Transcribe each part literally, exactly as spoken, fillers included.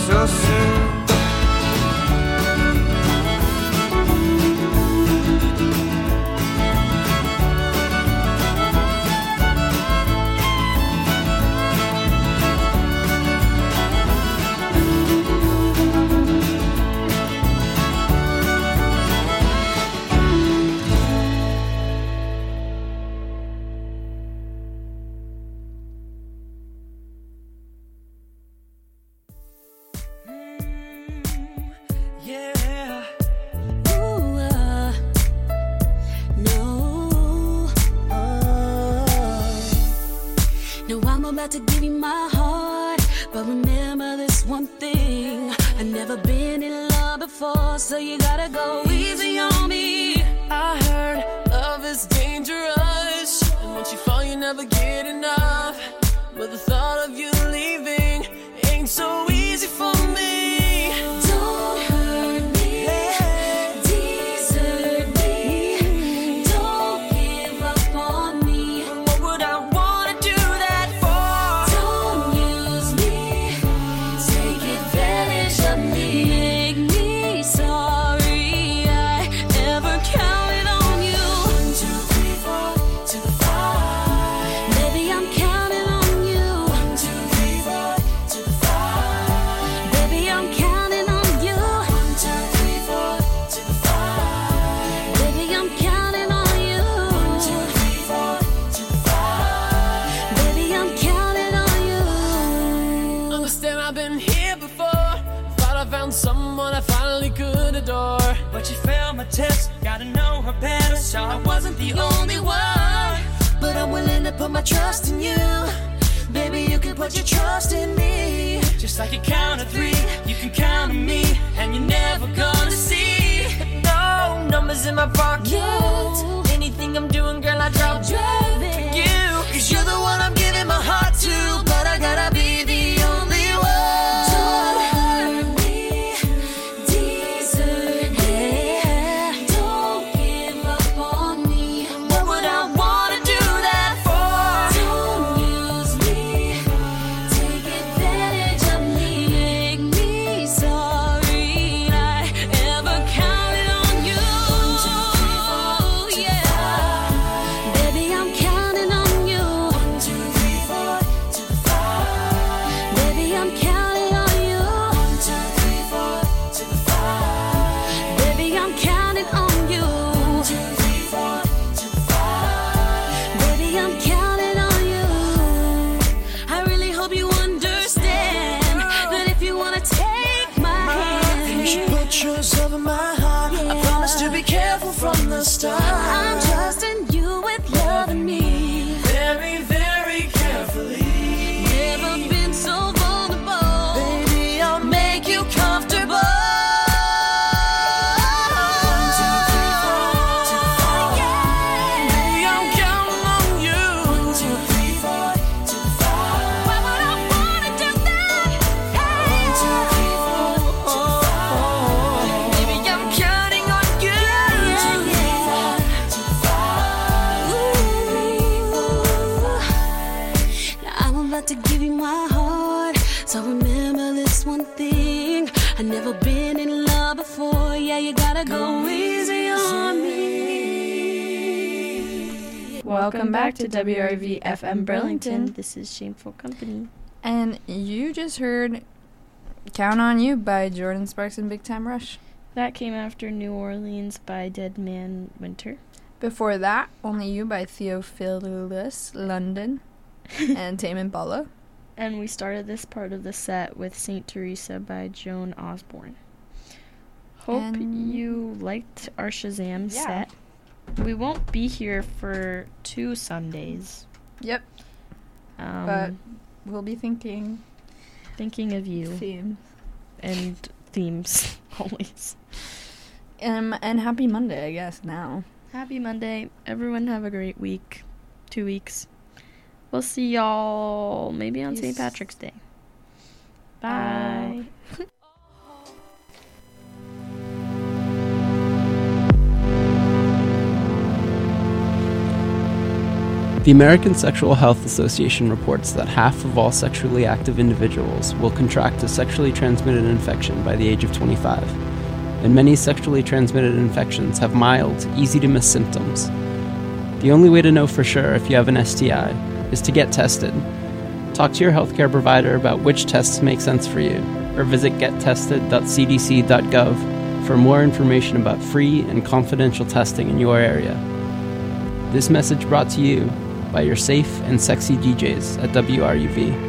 so soon. About to give you my heart, but remember this one thing: I've never been in love before, so you gotta go easy on me. I heard love is dangerous, and once you fall you never get enough, but the thought of you leaving ain't so easy for me. Don't hurt me, desert me, don't give up on me. What would I wanna do that for? Don't use me, take advantage of me, make me sorry I ever counted on you. One, two, three, four, to the five. Baby, I'm counting on you. One, two, three, four, to the five. Baby, I'm counting on you. One, two, three, four, to the five. Baby, I'm counting on you. One, two, three, four, to the five. Baby, I'm counting on you. Understand I've been here before, thought I found someone I finally could adore, But you failed my test, gotta know her better, so I wasn't the only one. But I'm willing to put my trust in you. Baby, you can put your trust in me. Just like you count to three, you can count on me, and you're never gonna see no numbers in my pocket. No. Anything I'm doing, girl, I drop dead for you. Cause you're the one I'm giving my heart to, but I gotta be the only one. Don't hurt me, desert me, don't give up on me. What would I wanna do that for? Don't use me, take advantage of me, make me sorry I ever counted on you. Yeah, baby, I'm counting on you. One, two, three, four, to the five. Baby, I'm counting on you. One, two, three, four, to the five. Baby, I'm counting on you. One, two, three, four, to the five. Baby, I'm counting on you. I really hope you understand that if you wanna take my You should hand, put yourself in my heart. I promise to be careful from the start. I'm trusting you with loving me. very, very carefully. Never been so vulnerable. Baby, I'll make you comfortable. One, two, three, four, to the five. Baby, I'm counting on you. One, two, three, four, to the five. Why would I wanna do that? One, two, three, four, to the five. Baby, I'm counting on you. One, two, three, four, to the five. Ooh. Now I'm about to give you my heart, so remember this one thing: I've never been in love before. Yeah, you gotta go easy on me. Welcome back to W R V F M Burlington. This is Shameful Company. And you just heard Count on You by Jordan Sparks and Big Time Rush. That came after New Orleans by Dead Man Winter. Before that, Only You by Theophilus London and Tame Impala. And we started this part of the set with Saint Teresa by Joan Osborne. Hope And- you liked our Shazam Yeah. set. We won't be here for two Sundays. Yep, Um, but we'll be thinking thinking of you themes. and themes always. Um, and happy Monday, I guess, now. Happy Monday. Everyone have a great week. Two weeks. We'll see y'all maybe on Saint Peace. Patrick's Day. Bye. The American Sexual Health Association reports that half of all sexually active individuals will contract a sexually transmitted infection by the age of twenty-five, and many sexually transmitted infections have mild, easy-to-miss symptoms. The only way to know for sure if you have an S T I is to get tested. Talk to your healthcare provider about which tests make sense for you, or visit get tested dot c d c dot gov for more information about free and confidential testing in your area. This message brought to you by your safe and sexy D Js at W R U V.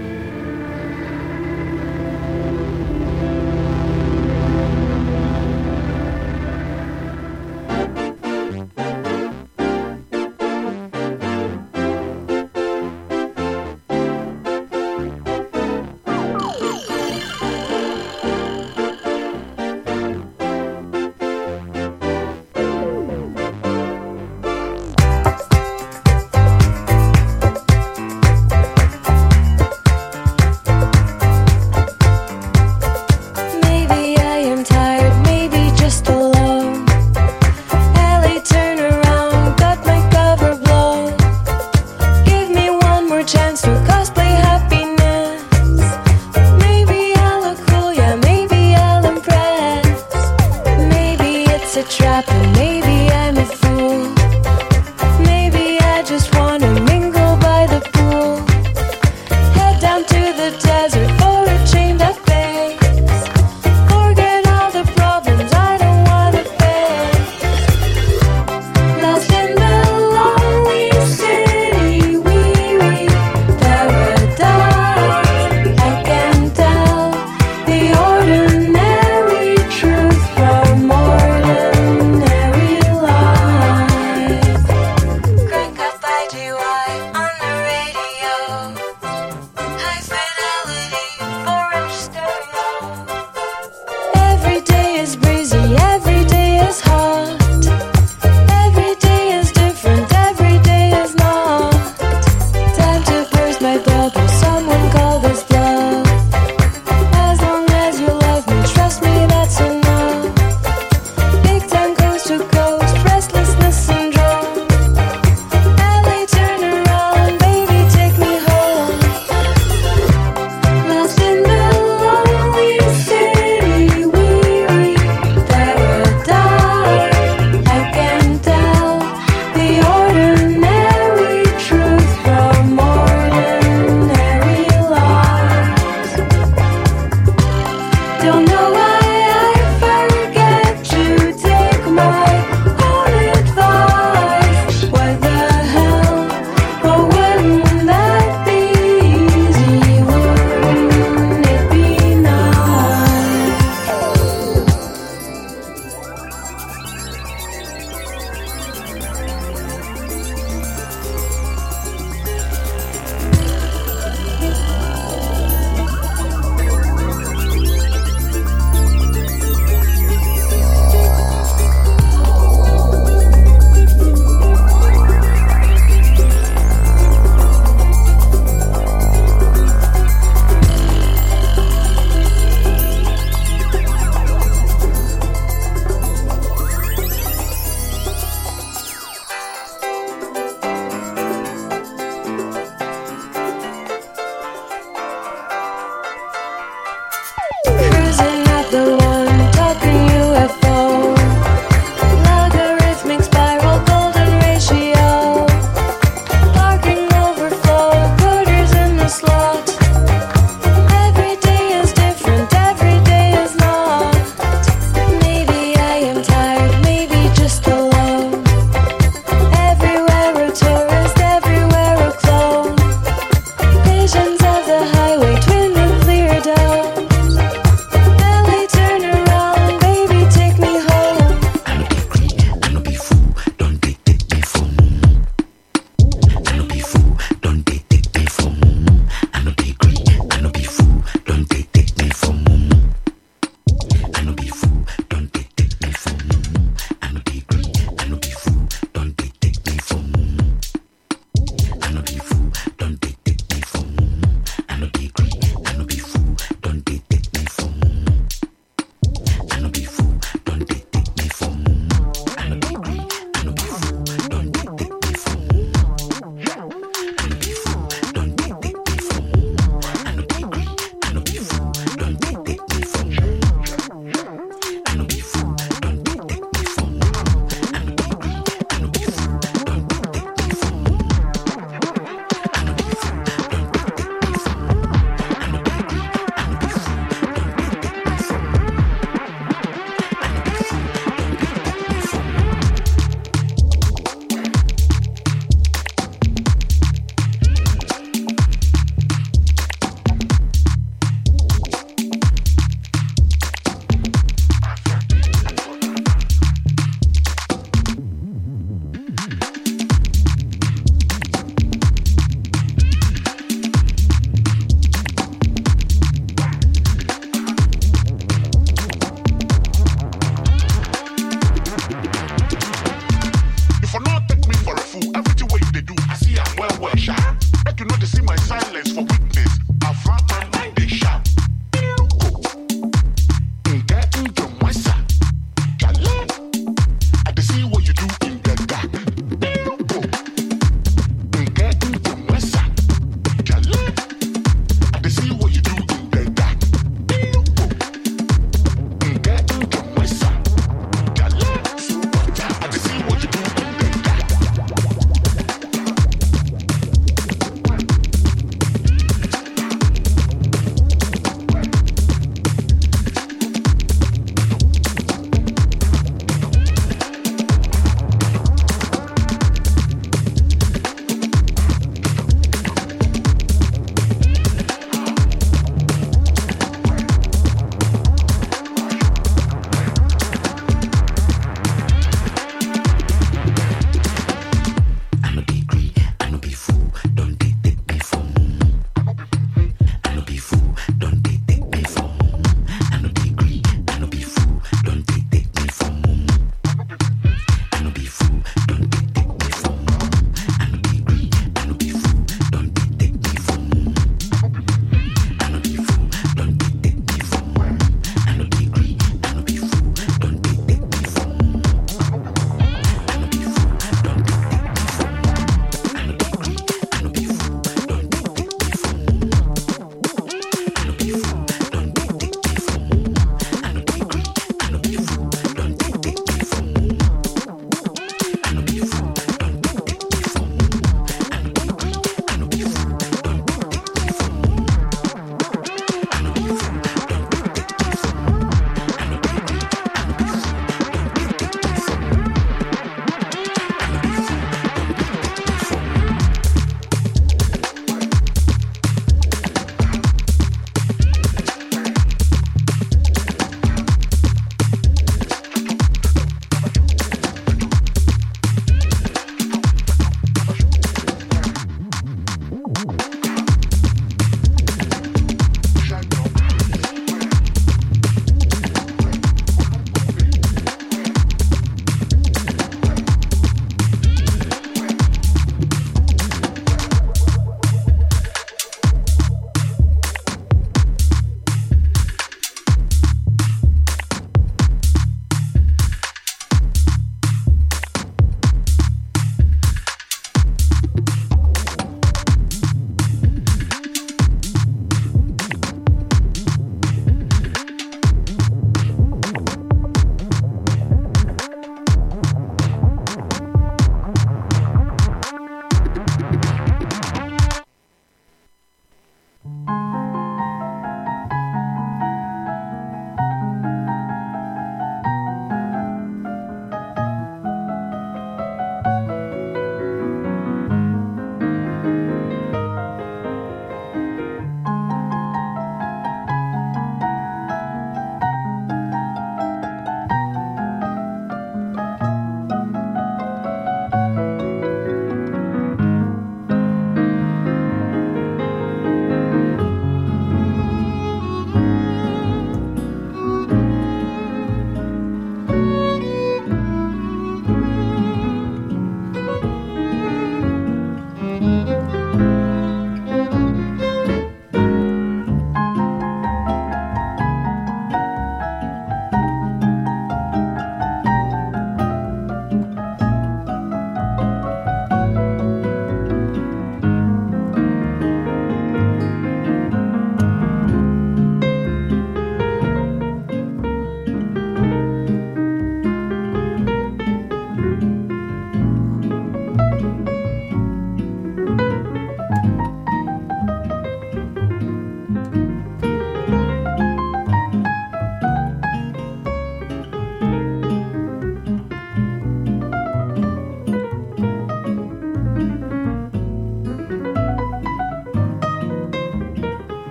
Maybe I am tired, maybe just alone. Ellie, turn around, got my cover blown. Give me one more chance to cosplay happiness. Maybe I'll look cool, yeah, maybe I'll impress. Maybe it's a trap, and maybe I'm a fool. Maybe I just wanna mingle by the pool. Head down to the desert for a change of pace. Forget all the problems I don't wanna face. Lost in the lonely city, weary paradise. I can tell the ordinary truth from ordinary life. Crank up I G Y on the radio. High fidelity four-inch stereo. Every day is breezy, every day is hot. Every day is different, every day is not. Time to burst my bubble, someone call this love. As long as you love me, trust me, that's enough. Big time coast to coast, restlessness syndrome. Ellie, turn around, baby, take me home. Lost in the lonely city, weary paradise. I can tell the ordinary truth from ordinary lives. Don't know